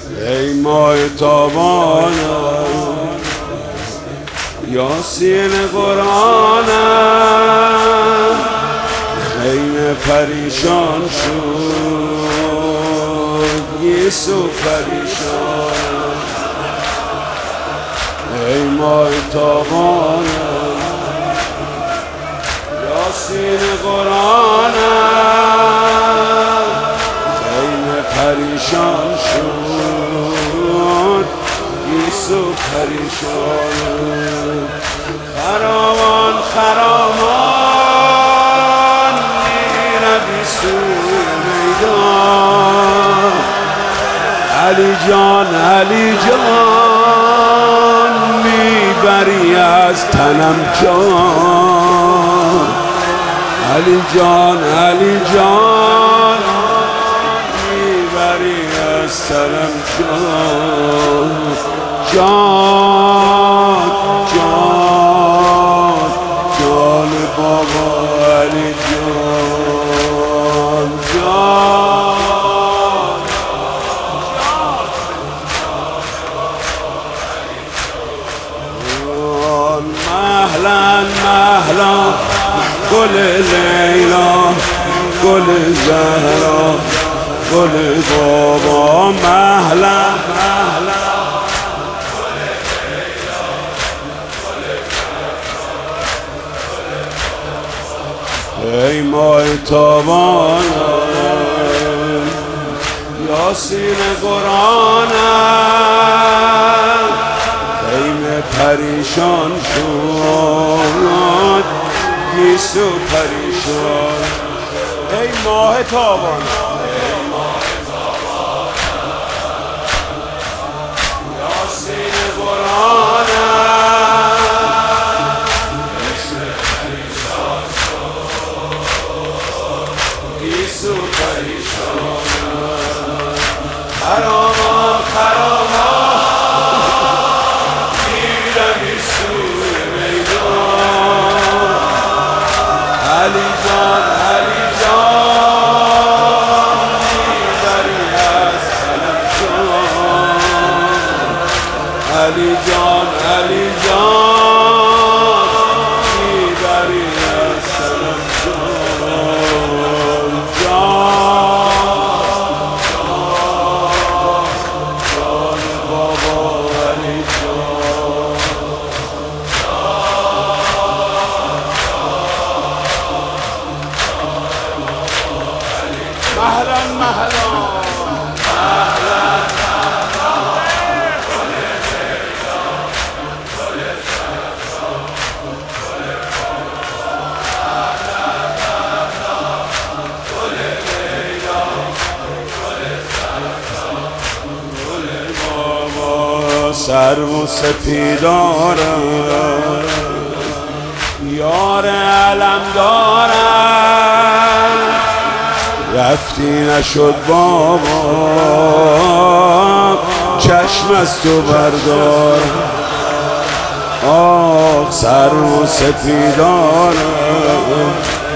ای ماه تابانم یاسین قرآنم خیمه پریشان شد یوسف پریشان ای ماه تابانم یاسین قرآنم خیمه پریشان شد یوسف پریشان خرامان خرامان میروی سوی میدان علی جان علی جان میبری از تنم جان علی جان علی جان میبری از تنم جان جان جان جان بابا علی جان جان مهلا مهلا گل لیلا گل زهرا گل بابا مهلا مهلا ای ماه تابانم یاسین قرآنم خیمه پریشان شد یوسف پریشان ای ماه تابانم یاسین قرآنم خرامان خرامان میروی سوی میدان علی جان علی جان میبری از تنم جان علی جان علی جان میبری از تنم جان جان بابا علی جان مهلا مهلا سرو سپیدارم یار علم دارم رفتی نشد بابا چشم از تو بردار آه سرو سپیدارم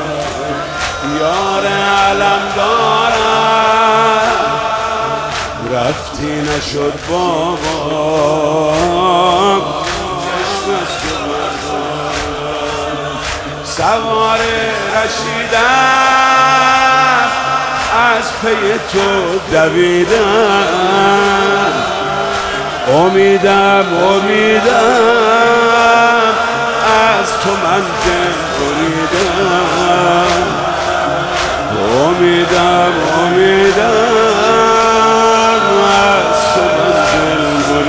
یار علم دارم رفتی نشد بابا چشم از تو بردار سوار رشیدم از پی تو دویدم امیدم امیدم از تو من دل بریدم امیدم امیدم از تو من دل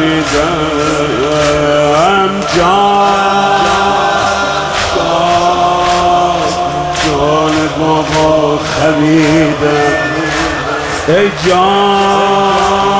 بریدم جان جان جان بابا خمیدم ای جان